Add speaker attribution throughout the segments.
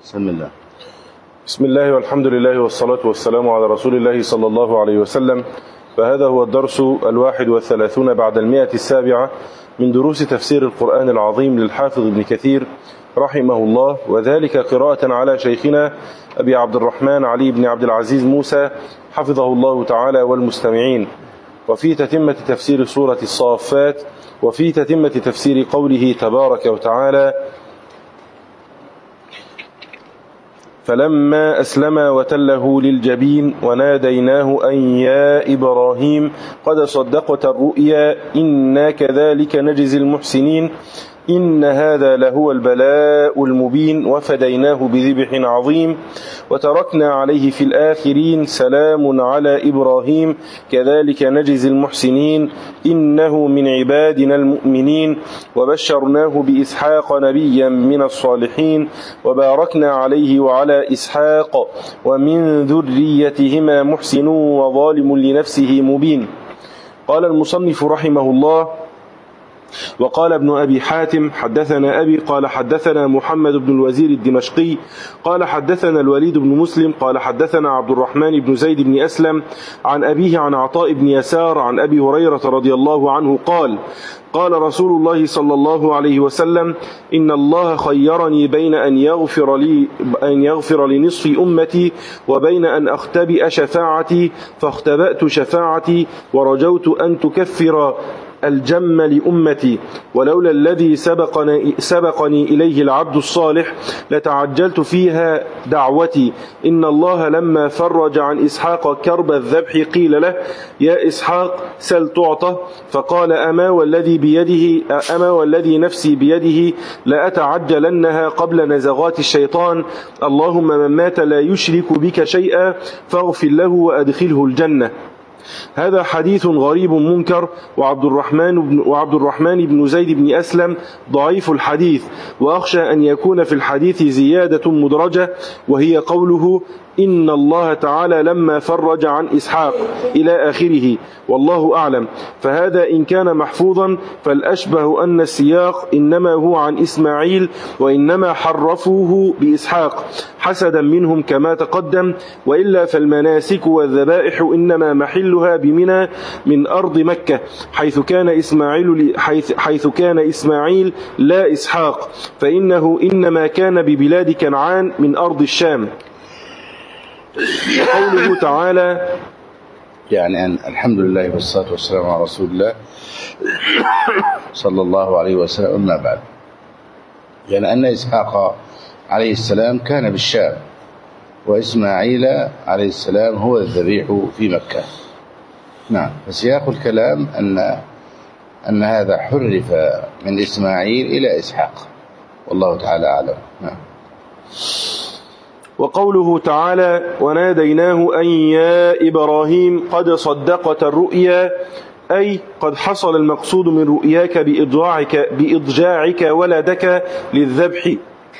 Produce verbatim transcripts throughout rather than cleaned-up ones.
Speaker 1: بسم الله
Speaker 2: بسم الله والحمد لله والصلاة والسلام على رسول الله صلى الله عليه وسلم. فهذا هو الدرس الواحد والثلاثون بعد المئة السابعة من دروس تفسير القرآن العظيم للحافظ ابن كثير رحمه الله، وذلك قراءة على شيخنا أبي عبد الرحمن علي بن عبد العزيز موسى حفظه الله تعالى والمستمعين، وفي تتمة تفسير سورة الصافات، وفي تتمة تفسير قوله تبارك وتعالى: فلما أسلم وتله للجبين وناديناه أن يا إبراهيم قد صدقت الرؤيا إنا كذلك نجزي المحسنين إن هذا لهو البلاء المبين وفديناه بذبح عظيم وتركنا عليه في الآخرين سلام على إبراهيم كذلك نجزي المحسنين إنه من عبادنا المؤمنين وبشرناه بإسحاق نبيا من الصالحين وباركنا عليه وعلى إسحاق ومن ذريتهما محسن وظالم لنفسه مبين. قال المصنف رحمه الله: وقال ابن أبي حاتم حدثنا أبي قال حدثنا محمد بن الوزير الدمشقي قال حدثنا الوليد بن مسلم قال حدثنا عبد الرحمن بن زيد بن أسلم عن أبيه عن عطاء بن يسار عن أبي هريرة رضي الله عنه قال: قال رسول الله صلى الله عليه وسلم: إن الله خيرني بين أن يغفر لي أن يغفر لنصف أمتي وبين أن أختبئ شفاعتي، فاختبأت شفاعتي ورجوت أن تكفر الجم لأمتي، ولولا الذي سبقني, سبقني إليه العبد الصالح لتعجلت فيها دعوتي. إن الله لما فرج عن إسحاق كرب الذبح قيل له: يا إسحاق سل تعطى، فقال: أما والذي بيده أما والذي نفسي بيده لأتعجلنها قبل نزغات الشيطان. اللهم من مات لا يشرك بك شيئا فاغفر له وأدخله الجنة. هذا حديث غريب منكر، وعبد الرحمن بن وعبد الرحمن بن زيد بن أسلم ضعيف الحديث، وأخشى أن يكون في الحديث زيادة مدرجة وهي قوله: إن الله تعالى لما فرج عن إسحاق إلى آخره، والله أعلم. فهذا إن كان محفوظا فالأشبه أن السياق إنما هو عن إسماعيل، وإنما حرفوه بإسحاق حسدا منهم كما تقدم، وإلا فالمناسك والذبائح إنما محلها بمنى من أرض مكة، حيث كان إسماعيل حيث, حيث كان إسماعيل لا إسحاق، فإنه إنما كان ببلاد كنعان من أرض الشام. قوله تعالى:
Speaker 1: يعني أن الحمد لله والصلاة والسلام على رسول الله صلى الله عليه وسلم. أما بعد، يعني أن إسحاق عليه السلام كان بالشام، وإسماعيل عليه السلام هو الذبيح في مكة. نعم، فسياق الكلام أن أن هذا حرف من إسماعيل إلى إسحاق، والله تعالى أعلم. نعم.
Speaker 2: وقوله تعالى: وناديناه أن يا إبراهيم قد صدقت الرؤيا، أي قد حصل المقصود من رؤياك بإضجاعك, بإضجاعك ولدك للذبح.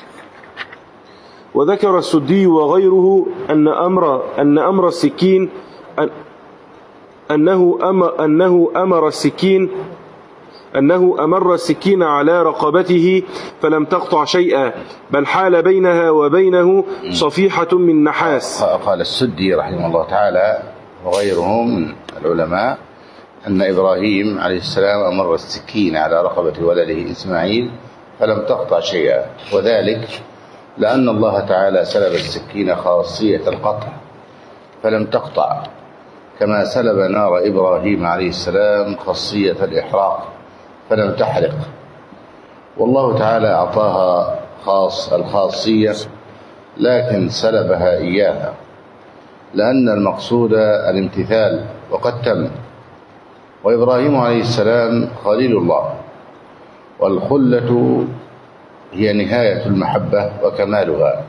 Speaker 2: وذكر السدي وغيره أن أمر, أن أمر السكين أن أنه, أمر أنه أمر السكين أنه أمر السكين على رقبته فلم تقطع شيئا، بل حال بينها وبينه صفيحة من نحاس.
Speaker 1: قال السدي رحمه الله تعالى وغيره من العلماء أن إبراهيم عليه السلام أمر السكين على رقبة ولده إسماعيل فلم تقطع شيئا، وذلك لأن الله تعالى سلب السكين خاصية القطع فلم تقطع، كما سلب نار إبراهيم عليه السلام خاصية الإحراق فلم تحرق. والله تعالى أعطاها خاص الخاصية لكن سلبها إياها، لأن المقصود الامتثال وقد تم. وإبراهيم عليه السلام خليل الله، والخلة هي نهاية المحبة وكمالها،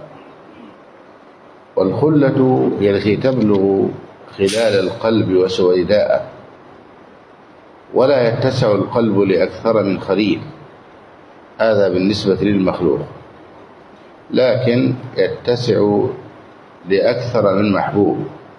Speaker 1: والخلة هي التي تبلغ خلال القلب وسويداءه، ولا يتسع القلب لأكثر من خليل، هذا بالنسبة للمخلوق، لكن يتسع لأكثر من محبوب.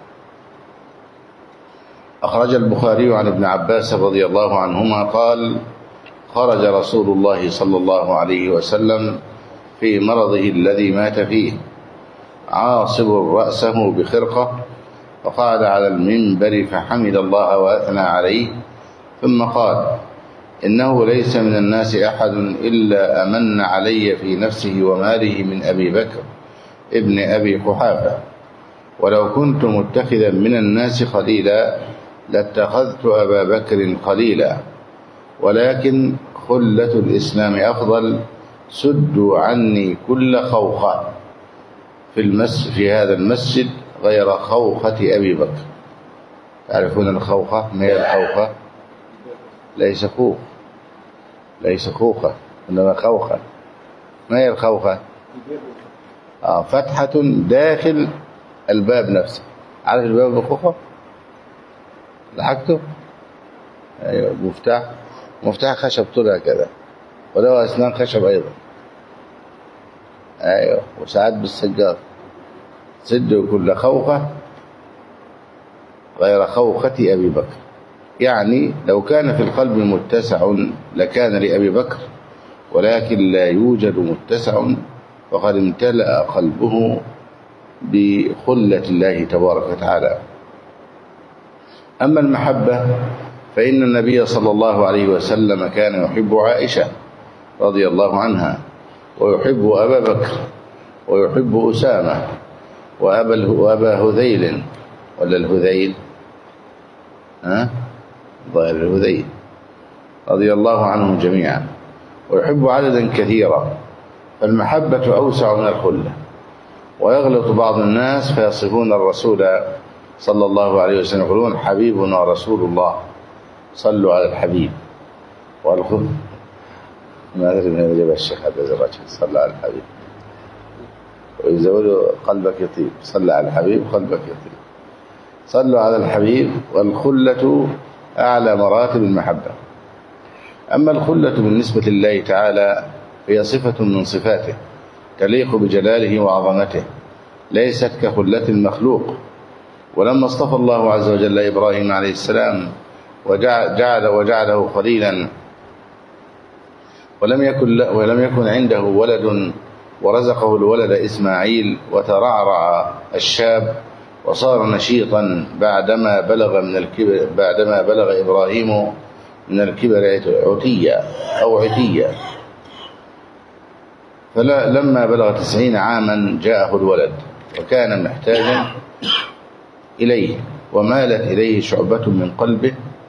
Speaker 1: أخرج البخاري عن ابن عباس رضي الله عنهما قال: خرج رسول الله صلى الله عليه وسلم في مرضه الذي مات فيه عاصب رأسه بخرقة، وقعد على المنبر فحمد الله وأثنى عليه، ثم قال: إنه ليس من الناس أحد إلا أمن علي في نفسه وماله من أبي بكر ابن أبي قحافة، ولو كنت متخذا من الناس خليلا لاتخذت أبا بكر خليلا، ولكن خلة الإسلام أفضل، سدوا عني كل خوخة في المس في هذا المسجد غير خوخة أبي بكر. تعرفون الخوخة؟ ما هي الخوخة؟ ليس خوخ، ليس خوخة، إنما خوخة. ما هي الخوخة؟ آه فتحة داخل الباب نفسه. عارف الباب بالخوخة؟ لحقته؟ أيوة. مفتاح مفتاح خشب طولها كذا، وله أسنان خشب أيضا. أيوة. وساعات بالسجار. سدوا كل خوخة غير خوخة أبي بكر. يعني لو كان في القلب متسع لكان لأبي بكر، ولكن لا يوجد متسع، فقد امتلأ قلبه بخلة الله تبارك وتعالى. أما المحبة فإن النبي صلى الله عليه وسلم كان يحب عائشة رضي الله عنها، ويحب أبا بكر، ويحب أسامة، وأبا هذيل ولا الهذيل ها ظاهر الهذيل رضي الله عنهم جميعا، ويحب عددا كثيرا. فالمحبة أوسع من الخلة. ويغلط بعض الناس فيصفون الرسول صلى الله عليه وسلم يقولون: حبيبنا رسول الله، صلوا على الحبيب. والخل ما أدري من أين جاب الشيخ هذا الرجل، صلى على الحبيب، ويزودوا قلبك يطيب، صلى على الحبيب قلبك يطيب. صلوا على الحبيب. والخلة أعلى مراتب المحبة. أما الخلة بالنسبة لله تعالى هي صفة من صفاته تليق بجلاله وعظمته، ليست كخلة المخلوق. ولما اصطفى الله عز وجل إبراهيم عليه السلام وجعل وجعله خليلا، ولم يكن ولم يكن عنده ولد، ورزقه الولد إسماعيل، وترعرع الشاب وصار نشيطا بعدما بلغ من الكبر بعدما بلغ إبراهيم من الكبر عتيا أو عتيا. فلما بلغ تسعين عاما جاءه الولد، وكان محتاجا إليه، ومالت إليه شعبة من قلبه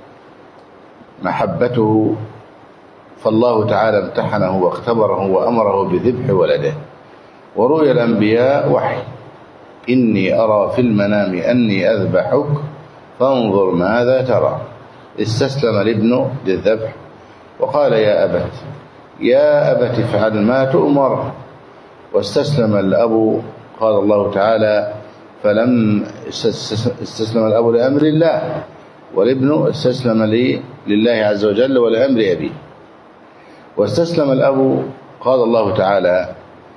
Speaker 1: محبته، فالله تعالى امتحنه واختبره وأمره بذبح ولده. ورؤيا الأنبياء وحي: إني أرى في المنام أني أذبحك فانظر ماذا ترى. استسلم الابن للذبح وقال: يا أبت يا أبت افعل ما تؤمر. واستسلم الأب، قال الله تعالى: فلم استسلم الأب لأمر الله، والابن استسلم لله عز وجل ولأمر أبيه. واستسلم الأب، قال الله تعالى: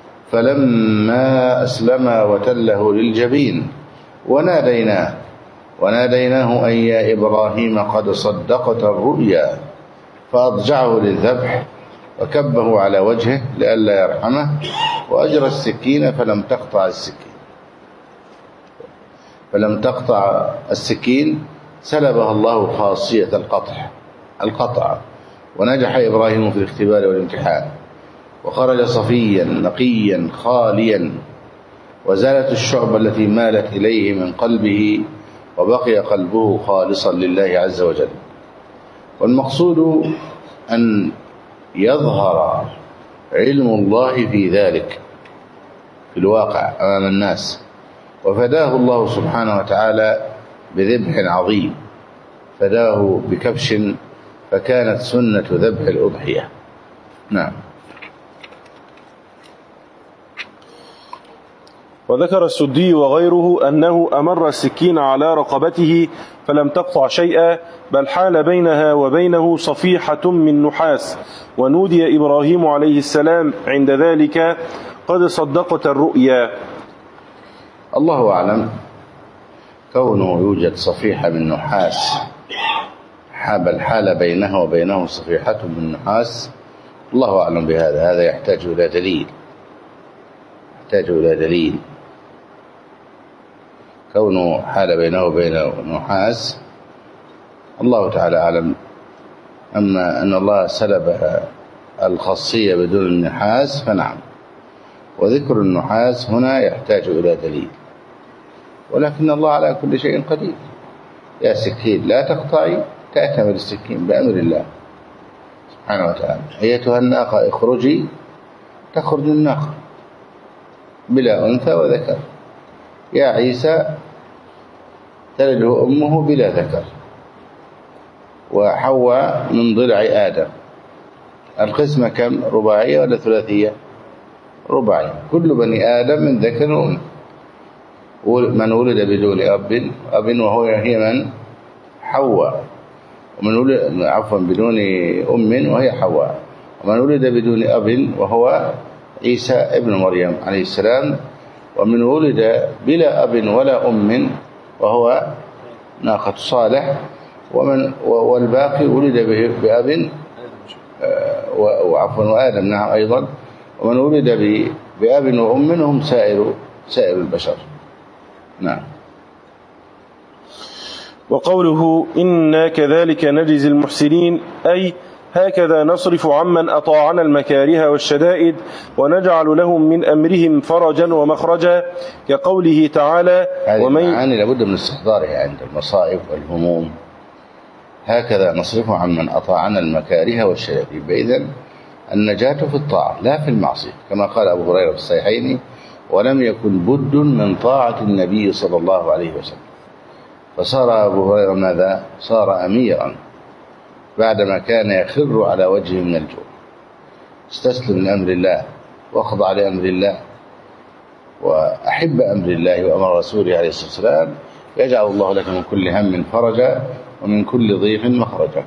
Speaker 1: فلما أسلم وتله للجبين وناديناه وناديناه أن يا إبراهيم قد صدقت الرؤيا، فأضجعه للذبح وكبه على وجهه لئلا يرحمه، وأجرى السكين فلم تقطع السكين فلم تقطع السكين سلبها الله خاصية القطع القطع ونجح إبراهيم في الاختبار والامتحان، وخرج صفيا نقيا خاليا، وزالت الشعبة التي مالت إليه من قلبه، وبقي قلبه خالصا لله عز وجل. والمقصود أن يظهر علم الله في ذلك في الواقع أمام الناس، وفداه الله سبحانه وتعالى بذبح عظيم، فداه بكبش، فكانت سنة ذبح الأضحية. نعم.
Speaker 2: وذكر السدي وغيره أنه أمر السكين على رقبته فلم تقطع شيئا، بل حال بينها وبينه صفيحة من نحاس، ونودي إبراهيم عليه السلام عند ذلك: قد صدقت الرؤيا.
Speaker 1: الله أعلم كونه يوجد صفيحة من نحاس، بل حال بينها وبينه صفيحة من نحاس، الله أعلم بهذا، هذا يحتاج إلى دليل. يحتاج إلى دليل. كونه حال بينه وبين نحاس الله تعالى أعلم. أما أن الله سلب الخاصية بدون النحاس فنعم، وذكر النحاس هنا يحتاج إلى دليل. ولكن الله على كل شيء قدير. يا سكين لا تقطعي، تأتمر السكين بأمر الله سبحانه وتعالى. أيتها الناقة اخرجي، تخرج الناقة بلا أنثى وذكر. يا عيسى تلده أمه بلا ذكر. وحواء من ضلع آدم. القسمة كم؟ رباعية ولا ثلاثية؟ رباعية. كل بني آدم من ذكر وأنثى. من ولد بدون أب أب وهو هي من؟ حواء. ومن ولد عفوا بدون أم وهي حواء. ومن ولد بدون أب وهو عيسى ابن مريم عليه السلام. ومن ولد بلا أب ولا أم وهو ناقة صالح. ومن والباقي ولد بأب وعفوا وآدم نعم أيضا. ومن ولد بأب وأم هم سائر سائر البشر. نعم.
Speaker 2: وقوله إنا كذلك نجزي المحسنين، أي هكذا نصرف عمن أطاعنا المكاره والشدائد ونجعل لهم من أمرهم فرجا ومخرجا، كقوله تعالى
Speaker 1: هذه المعاني لابد من استحضارها عند المصائب والهموم. هكذا نصرف عمن أطاعنا المكاره والشدائد. إذن النجاة في الطاعة لا في المعصية، كما قال أبو هريرة في الصحيحين: ولم يكن بد من طاعة النبي صلى الله عليه وسلم. فصار أبو هريرة ماذا؟ صار أميرا بعدما كان يخر على وجهه من الجوع. استسلم لأمر الله واخضع لأمر الله وأحب أمر الله وأمر رسوله عليه الصلاة والسلام، يجعل الله لك من كل هم فرجا ومن كل ضيق مخرجا.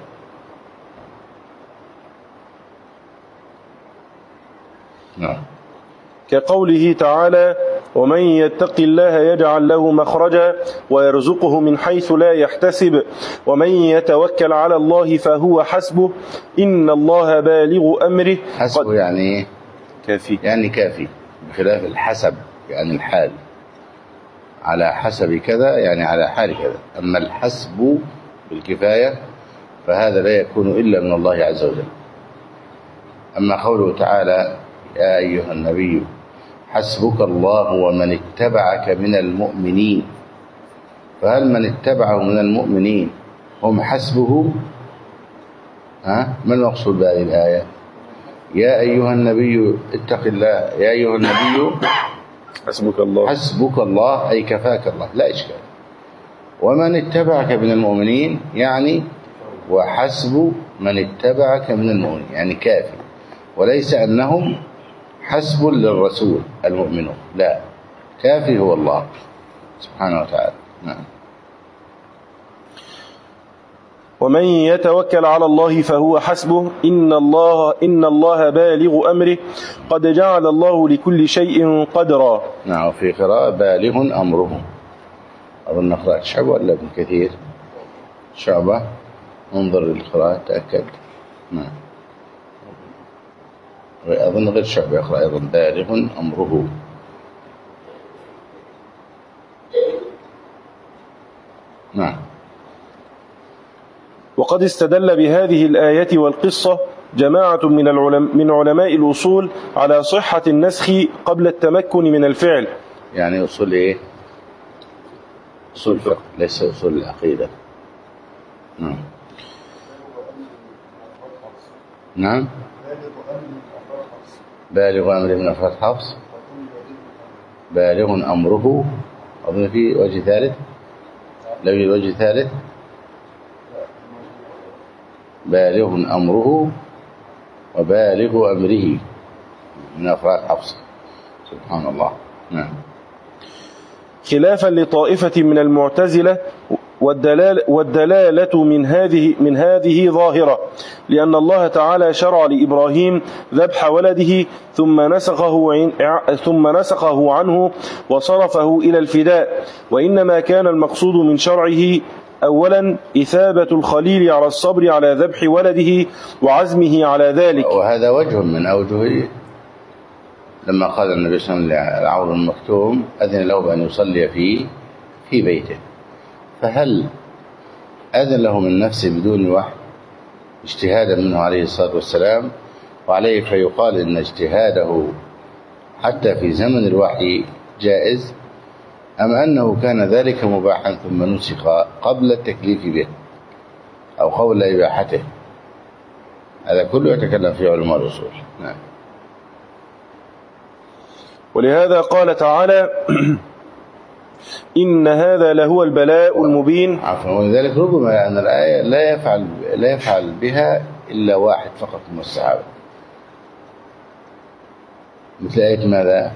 Speaker 1: نعم.
Speaker 2: كقوله تعالى: ومن يتق الله يجعل له مخرجا ويرزقه من حيث لا يحتسب ومن يتوكل على الله فهو حسبه إن الله بالغ أمره.
Speaker 1: حسبه يعني
Speaker 2: كافي،
Speaker 1: يعني كافي، بخلاف الحسب يعني الحال. على حسب كذا يعني على حال كذا. أما الحسب بالكفاية فهذا لا يكون إلا من الله عز وجل. أما قوله تعالى: يا أيها النبي حسبك الله ومن اتبعك من المؤمنين، فهل من اتبعه من المؤمنين هم حسبه؟ ها؟ ما المقصود بهذه الآية؟ يا أيها النبي اتق الله، يا أيها النبي
Speaker 2: حسبك الله،
Speaker 1: حسبك الله أي كفاك الله، لا إشكال. ومن اتبعك من المؤمنين يعني وحسب من اتبعك من المؤمنين يعني كافي، وليس أنهم حسب للرسول المؤمنون، لا، كافي هو الله سبحانه وتعالى. نعم.
Speaker 2: ومن يتوكل على الله فهو حسبه إن الله إن الله بالغ أمره قد جعل الله لكل شيء قدرا.
Speaker 1: نعم. في قراءة بالغ أمره، أظن قراءة شعبة ولا ابن كثير؟ شعبة. انظر للقراءة تأكد. نعم. أظن غير شعبة يقرأ أيضا بالغ أمره. نعم.
Speaker 2: وقد استدل بهذه الآية والقصة جماعة من العلماء من علماء الأصول على صحة النسخ قبل التمكن من الفعل.
Speaker 1: يعني أصول إيه؟ أصول الفقه ليس أصول العقيدة. نعم. نعم. بالغ أمر من أفراد حفص. بالغ أمره. أظن في وجه ثالث. لو يوجد وجه ثالث بالغ أمره وبالغ أمره من أفراد حفص. سبحان الله. نعم.
Speaker 2: خلافا لطائفة من المعتزلة، والدلالة, والدلالة من هذه من هذه ظاهرة، لأن الله تعالى شرع لإبراهيم ذبح ولده ثم نسخه عن ثم نسخه عنه وصرفه إلى الفداء، وإنما كان المقصود من شرعه أولا إثابة الخليل على الصبر على ذبح ولده وعزمه على ذلك.
Speaker 1: وهذا وجه من أوجه لما قال النبي صلى الله عليه وسلم لعمرو بن مكتوم أذن له بأن يصلي في في بيته، فهل أذن له من نفسه بدون وحي اجتهادا منه عليه الصلاة والسلام؟ وعليه فيقال إن اجتهاده حتى في زمن الوحي جائز، أم أنه كان ذلك مباحا ثم نسخ قبل التكليف به أو قبل إباحته؟ هذا كله يتكلم فيه علماء الأصول. نعم.
Speaker 2: ولهذا قال تعالى إن هذا لهو البلاء المبين.
Speaker 1: عفوا. ولذلك ربما أن الآية لا يفعل لا يفعل بها إلا واحد فقط من الصحابة، مثل آية ماذا؟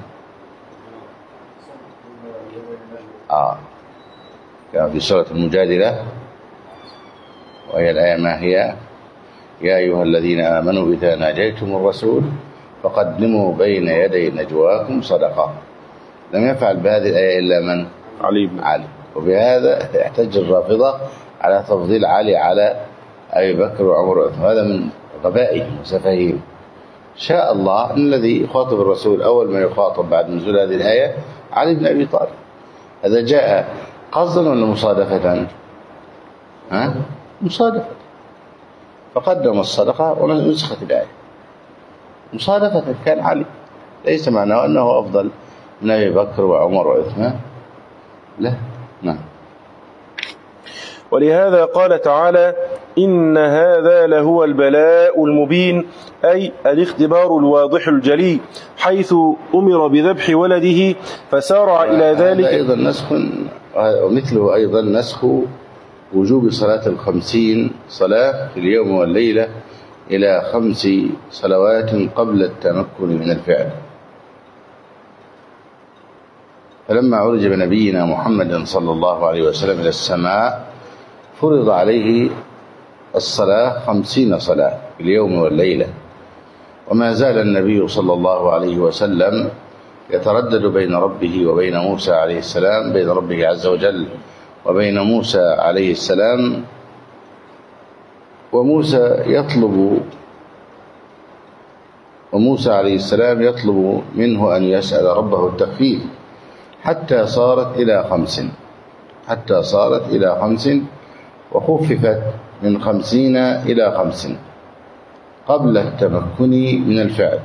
Speaker 1: آه كان في سورة المجادلة، وهي الآية ما هي؟ يا أيها الذين آمنوا إذا ناجيتم الرسول فقدموا بين يدي نجواكم صدقة. لم يفعل بهذه الآية إلا من؟
Speaker 2: علي بن
Speaker 1: علي. وبهذا يحتج الرافضة على تفضيل علي على أبي بكر وعمر وعثمان، هذا من غبائهم وسفههم. شاء الله أن الذي يخاطب الرسول أول ما يخاطب بعد نزول هذه الآية علي بن أبي طالب. هذا جاء قصدا ولا مصادفة؟ ها؟ مصادفة، فقدم الصدقة ونسخت الآية مصادفة. كان علي، ليس معناه أنه أفضل من أبي بكر وعمر وعثمان، لا. نعم.
Speaker 2: ولهذا قال تعالى إن هذا لهو البلاء المبين، أي الاختبار الواضح الجلي، حيث أمر بذبح ولده فسارع إلى ذلك.
Speaker 1: هذا أيضا نسخ، ومثله أيضا نسخ وجوب صلاة الخمسين صلاة في اليوم والليلة إلى خمس صلوات قبل التمكن من الفعل. فلما عرج بنبينا محمد صلى الله عليه وسلم إلى السماء فرض عليه الصلاة خمسين صلاة في اليوم والليلة، وما زال النبي صلى الله عليه وسلم يتردد بين ربه وبين موسى عليه السلام، بين ربه عز وجل وبين موسى عليه السلام، وموسى يطلب وموسى عليه السلام يطلب منه أن يسأل ربه التخفيف، حتى صارت إلى خمس حتى صارت إلى خمس وخففت من خمسين إلى خمس قبل التمكن من الفعل.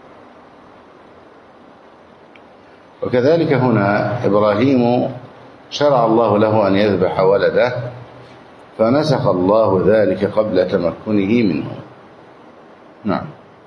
Speaker 1: وكذلك هنا إبراهيم شرع الله له أن يذبح ولده، فنسخ الله ذلك قبل تمكنه منه. نعم.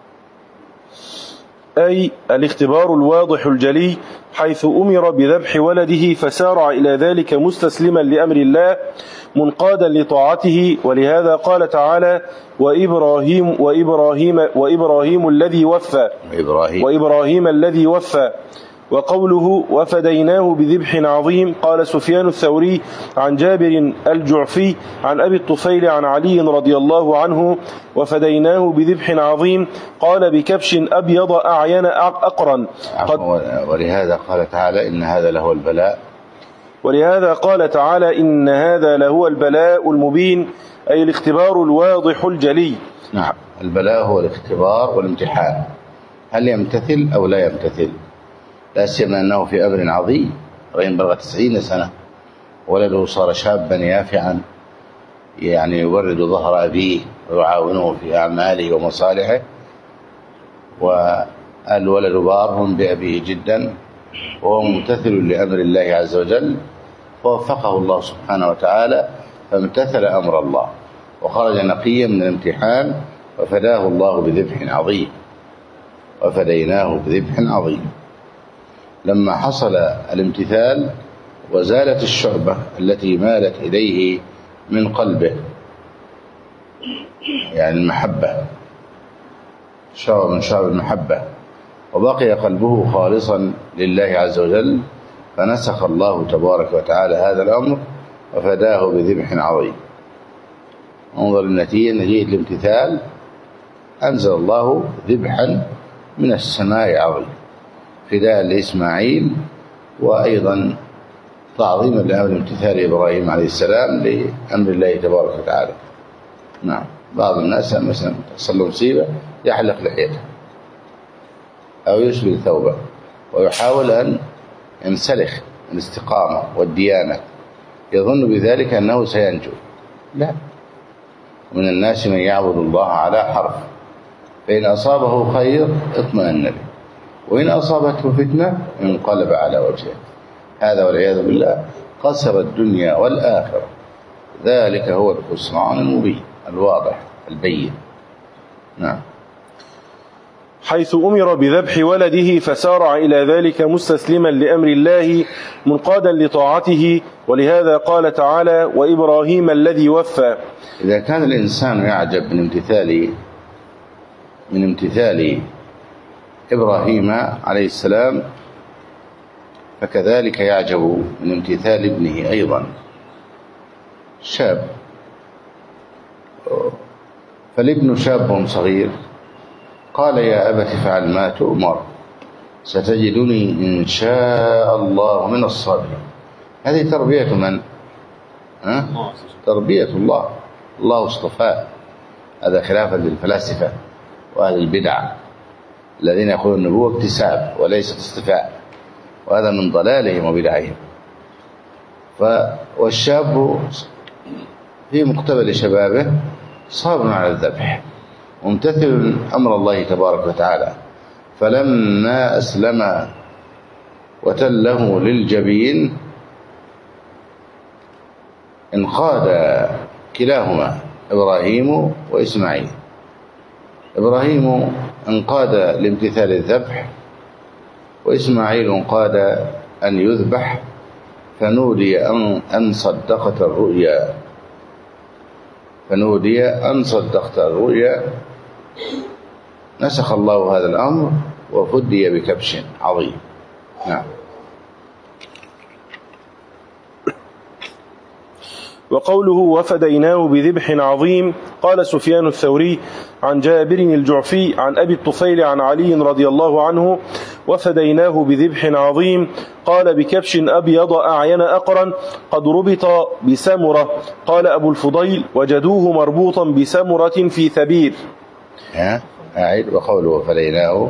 Speaker 2: أي الاختبار الواضح الجلي، حيث أمر بذبح ولده فسارع إلى ذلك مستسلما لأمر الله منقادا لطاعته. ولهذا قال تعالى وإبراهيم وإبراهيم وإبراهيم الذي وفى
Speaker 1: إبراهيم
Speaker 2: وإبراهيم الذي وفى. وقوله وفديناه بذبح عظيم، قال سفيان الثوري عن جابر الجعفي عن أبي الطفيل عن علي رضي الله عنه وفديناه بذبح عظيم، قال بكبش أبيض أعين أقرن.
Speaker 1: ولهذا قال تعالى إن هذا لهو البلاء
Speaker 2: ولهذا قال تعالى إن هذا لهو البلاء المبين، أي الاختبار الواضح الجلي.
Speaker 1: نعم. البلاء هو الاختبار والامتحان، هل يمتثل أو لا يمتثل، لا سيما أنه في أمر عظيم، وإن بلغ تسعين سنة ولده صار شابا يافعا يعني يورد ظهر أبيه ويعاونه في أعماله ومصالحه، والولد بار بأبيه جدا وهو ممتثل لأمر الله عز وجل، فوفقه الله سبحانه وتعالى فامتثل أمر الله وخرج نقيا من الامتحان، وفداه الله بذبح عظيم وفديناه بذبح عظيم. لما حصل الامتثال وزالت الشعبة التي مالت إليه من قلبه، يعني المحبة، شعب من شعب المحبة، وبقي قلبه خالصا لله عز وجل، فنسخ الله تبارك وتعالى هذا الأمر وفداه بذبح عظيم. انظر النتيجة، نتيجة الامتثال أنزل الله ذبحا من السماء عظيم فداء لإسماعيل، وأيضا تعظيما لأمر امتثال إبراهيم عليه السلام لأمر الله تبارك وتعالى. نعم. بعض الناس مثلا تصل له مصيبة يحلق لحيته، أو يسبل ثوبه ويحاول أن ينسلخ الاستقامة والديانة، يظن بذلك أنه سينجو. لا، ومن الناس من يعبد الله على حرف، فإن أصابه خير اطمأن به، وإن أصابته فتنة انقلب على وجهه. هذا والعياذ بالله خسر الدنيا والآخرة. ذلك هو الخسران المبين الواضح البين. نعم.
Speaker 2: حيث أمر بذبح ولده فسارع إلى ذلك مستسلما لأمر الله منقادا لطاعته، ولهذا قال تعالى: وإبراهيم الذي وفى.
Speaker 1: إذا كان الإنسان يعجب من امتثال من امتثال إبراهيم عليه السلام، فكذلك يعجب من امتثال ابنه أيضا، شاب. فالابن شاب صغير قال: يا أبت افعل ما تؤمر ستجدني إن شاء الله من الصابرين. هذه تربية من؟ ها؟ تربية الله. الله اصطفاه. هذا خلافا للفلاسفة وأهل البدع الذين يقولون النبوة اكتساب وليست اصطفاء، وهذا من ضلالهم وبدعهم. والشاب في مقتبل شبابه صابر على الذبح ممتثل أمر الله تبارك وتعالى، فلما أسلم وتله للجبين انقاد كلاهما إبراهيم وإسماعيل. إبراهيم انقاد لامتثال الذبح، وإسماعيل انقاد أن يذبح، فنودي أن صدقت الرؤيا فنودي أن صدقت الرؤيا نسخ الله هذا الأمر وفدي بكبش عظيم. نعم.
Speaker 2: وقوله وفديناه بذبح عظيم، قال سفيان الثوري عن جابر الجعفي عن أبي الطفيل عن علي رضي الله عنه: وفديناه بذبح عظيم، قال بكبش أبيض أعين أقرن قد ربط بسمرة. قال أبو الفضيل: وجدوه مربوطا بسمرة في ثبير.
Speaker 1: أعيد. وقوله وفديناه.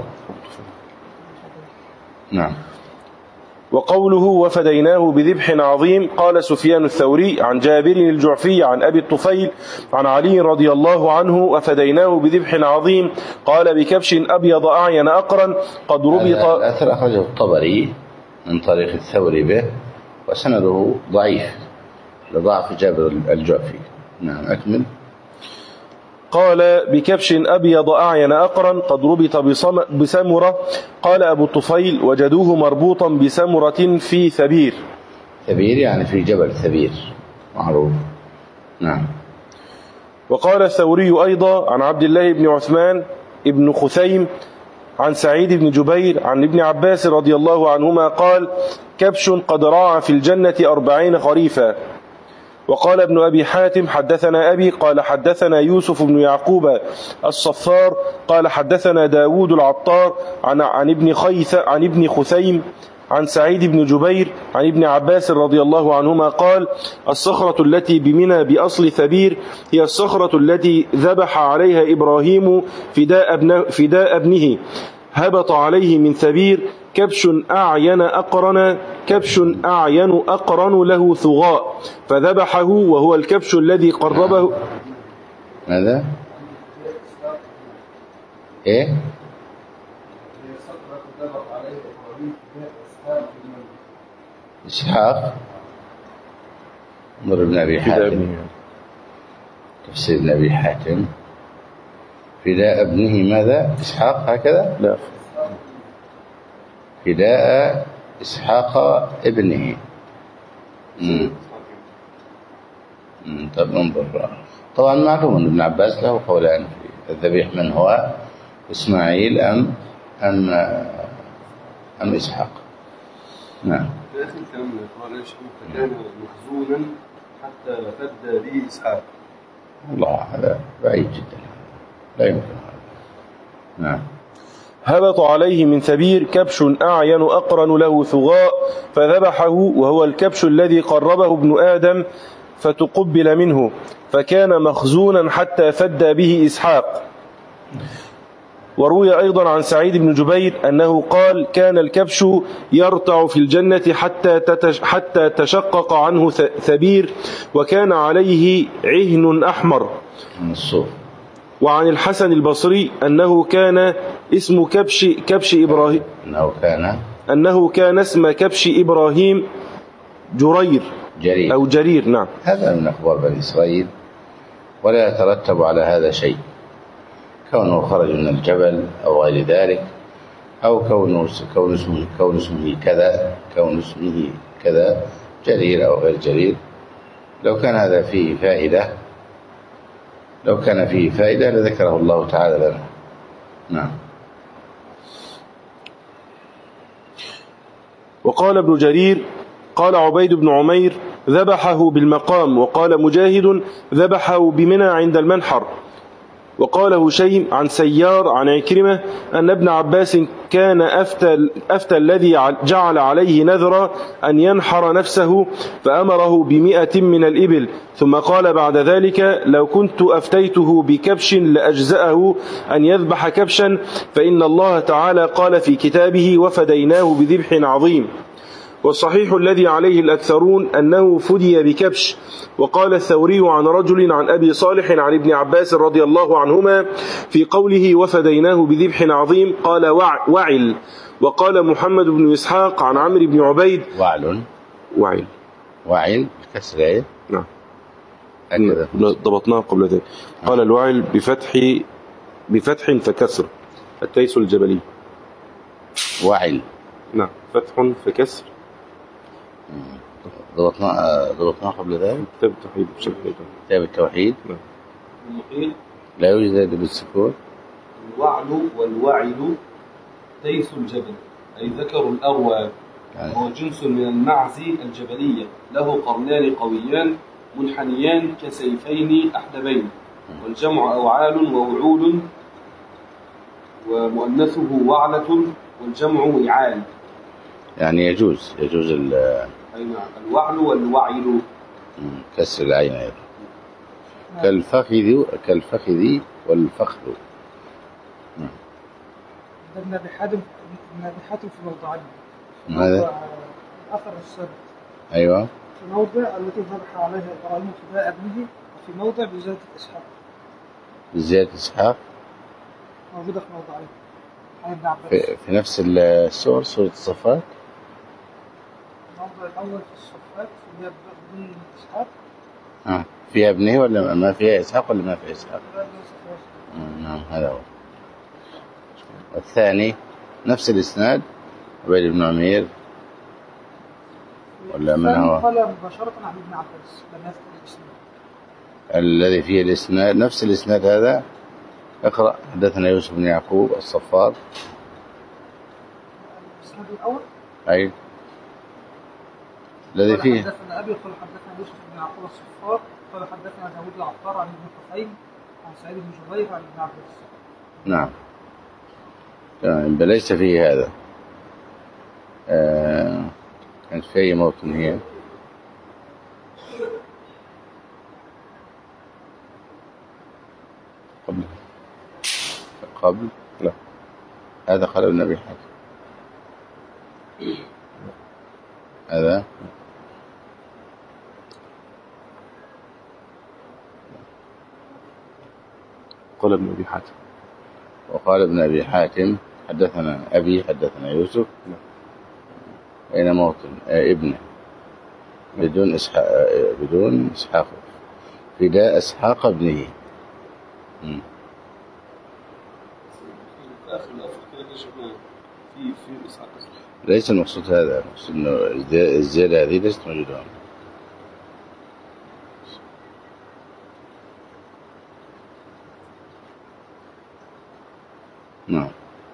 Speaker 1: نعم.
Speaker 2: وقوله وفديناه بذبح عظيم، قال سفيان الثوري عن جابر الجعفي عن أبي الطفيل عن علي رضي الله عنه: وفديناه بذبح عظيم، قال بكبش أبيض أعين أقرن قد ربط.
Speaker 1: الأثر أخرجه الطبري من طريق الثوري به، وسنده ضعيف لضعف جابر الجعفي. نعم. أكمل.
Speaker 2: قال بكبش أبيض أعين أقرن قد ربط بسمرة. قال أبو الطفيل: وجدوه مربوطا بسمرة في ثبير.
Speaker 1: ثبير يعني في جبل ثبير معروف. نعم.
Speaker 2: وقال الثوري أيضا عن عبد الله بن عثمان ابن خثيم عن سعيد بن جبير عن ابن عباس رضي الله عنهما قال: كبش قد راع في الجنة أربعين خريفا. وقال ابن أبي حاتم: حدثنا أبي قال حدثنا يوسف بن يعقوب الصفار قال حدثنا داود العطار عن, عن, ابن, خيث عن ابن خثيم عن سعيد بن جبير عن ابن عباس رضي الله عنهما قال: الصخرة التي بمنى بأصل ثبير هي الصخرة التي ذبح عليها إبراهيم فداء, ابن فداء ابنه، هبط عليه من ثبير كبش أعين أقرن كبش أعين أقرن له ثغاء، فذبحه وهو الكبش الذي قربه.
Speaker 1: ماذا؟ إيه؟ إسحاق مر بن أبي حاتم، تفسير ابن أبي حاتم فداء ابنه ماذا؟ إسحاق هكذا؟
Speaker 2: لا،
Speaker 1: فداء إسحاق ابنه. مم. مم. طب انظر. طبعا معلوم أن ابن عباس له قولان في الذبيح، من هو إسماعيل أم أم أم إسحاق. نعم.
Speaker 3: في آخر الكلام قال فكان محزونا حتى فدى به إسحاق.
Speaker 1: الله، هذا بعيد جدا، لا يمكن هذا. نعم.
Speaker 2: هبط عليه من ثبير كبش أعين أقرن له ثغاء، فذبحه وهو الكبش الذي قربه ابن آدم فتقبل منه، فكان مخزونا حتى فدى به إسحاق. وروي أيضا عن سعيد بن جبير أنه قال كان الكبش يرتع في الجنة حتى حتى تشقق عنه ثبير وكان عليه عهن أحمر
Speaker 1: من الصوف.
Speaker 2: وعن الحسن البصري أنه كان اسم كبش كبش إبراهيم
Speaker 1: أنه كان
Speaker 2: أنه كان اسم كبش إبراهيم جرير
Speaker 1: جرير
Speaker 2: أو جرير. نعم.
Speaker 1: هذا من أخبار بني إسرائيل، ولا يترتب على هذا شيء، كونه خرج من الجبل أو غير ذلك، أو كونه كون اسمه كون اسمه كذا كون اسمه كذا جرير أو غير جرير. لو كان هذا فيه فائدة لو كان فيه فائدة لذكره الله تعالى لنا. نعم.
Speaker 2: وقال ابن جرير قال عبيد بن عمير ذبحه بالمقام، وقال مجاهد ذبحه بمنى عند المنحر. وقال هشيم عن سيار عن عكرمة أن ابن عباس كان أفتى, أفتى الذي جعل عليه نذرا أن ينحر نفسه فأمره بمئة من الإبل، ثم قال بعد ذلك لو كنت أفتيته بكبش لأجزأه أن يذبح كبشا، فإن الله تعالى قال في كتابه وفديناه بذبح عظيم. والصحيح الذي عليه الأكثرون أنه فدي بكبش. وقال الثوري عن رجل عن أبي صالح عن ابن عباس رضي الله عنهما في قوله وفديناه بذبح عظيم قال وع وعل. وقال محمد بن إسحاق عن عمرو بن عبيد
Speaker 1: وعل
Speaker 2: وعل
Speaker 1: وعل بكسر ايه؟
Speaker 2: نعم
Speaker 1: هكذا
Speaker 2: ضبطناها قبل ذلك. قال الوعل بفتح بفتح فكسر التيس الجبلي.
Speaker 1: وعل
Speaker 2: نعم فتح فكسر.
Speaker 1: ضبطنا ضبطنا قبل ذلك.
Speaker 2: كتاب التوحيد بشكل
Speaker 1: كتاب التوحيد.
Speaker 2: نعم.
Speaker 3: المقيل
Speaker 1: لا يوجد زائد بالسكون.
Speaker 3: الوعل والوعل تيس الجبل أي ذكر الأروى،
Speaker 1: يعني.
Speaker 3: هو جنس من المعز الجبلية له قرنان قويان منحنيان كسيفين أحدبين، والجمع أوعال ووعول، ومؤنثه وعلة والجمع وعال.
Speaker 1: يعني يجوز يجوز ال
Speaker 3: أي نعم الوعل والوعل
Speaker 1: كسر العين أيضا. كالفخذ كالفخذ والفخذ.
Speaker 4: ابن أبي حاتم ابن أبي حاتم في موضعين.
Speaker 1: ماذا؟
Speaker 4: الأثر السابق.
Speaker 1: أيوة.
Speaker 4: في موضع التي ذبح عليها إبراهيم فداء ابنه، وفي موضع بزيادة إسحاق.
Speaker 1: بزيادة إسحاق.
Speaker 4: موجودة في موضعين. عن ابن عباس.
Speaker 1: في, في نفس السور سورة الصفات.
Speaker 4: الموضع الأول في الصفات فيها بدون إسحاق.
Speaker 1: آه. فيها ابنه ولا ما فيها إسحاق ولا ما فيها إسحاق؟ نعم هذا هو. والثاني نفس الإسناد عبيد بن عمير ولا من هو؟
Speaker 4: قال مباشرة عن ابن عباس لم يذكر الإسناد.
Speaker 1: الذي فيه الإسناد نفس الإسناد هذا. اقرأ. حدثنا يوسف بن يعقوب الصفار.
Speaker 4: الإسناد الأول.
Speaker 1: أي الذي فيه.
Speaker 4: حدثنا أبي قال حدثنا يوسف بن يعقوب الصفار قال حدثنا داود العطار عن ابن حفين عن سعيد بن جبير عن ابن عباس.
Speaker 1: نعم بل ليس فيه هذا. آه. كانت في أي موطن هي؟ قبل قبل لا هذا قال ابن أبي حاتم. هذا
Speaker 2: قال ابن أبي حاتم.
Speaker 1: وقال ابن أبي حاتم حدثنا أبي حدثنا يوسف. أين موطن آه ابنه بدون إسحاق آه بدون إسحاق فداء إسحاق ابنه. م. ليس المقصود هذا، المقصود إنه الزيادة هذه ليست موجودة. نعم.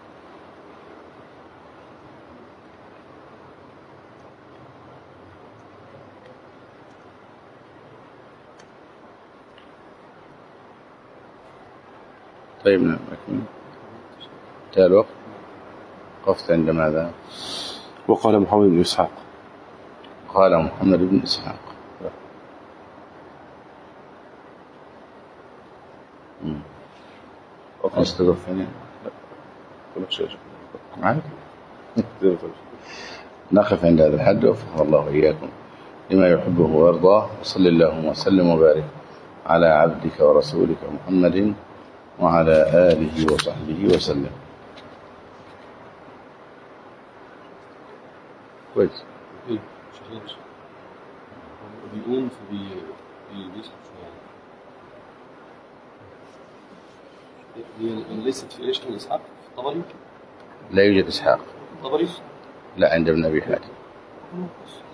Speaker 1: طيب نعم. انتهى الوقت. وقفت عند ماذا؟
Speaker 2: وقال محمد بن إسحاق.
Speaker 1: قال محمد بن إسحاق. وقفت ضفني عادي. نقف عند هذا الحد وفق الله وإياكم لما يحبه ويرضاه، وصل اللهم وسلم وبارك على عبدك ورسولك محمد وعلى آله وصحبه وسلم. كويس.
Speaker 3: ايه شغال بيقوم فبي بيسحب شويه. هي ليست في ايش الاسحاق في الطبري؟
Speaker 1: لا يوجد إسحاق.
Speaker 3: الطبري؟
Speaker 1: لا، عند ابن أبي حاتم.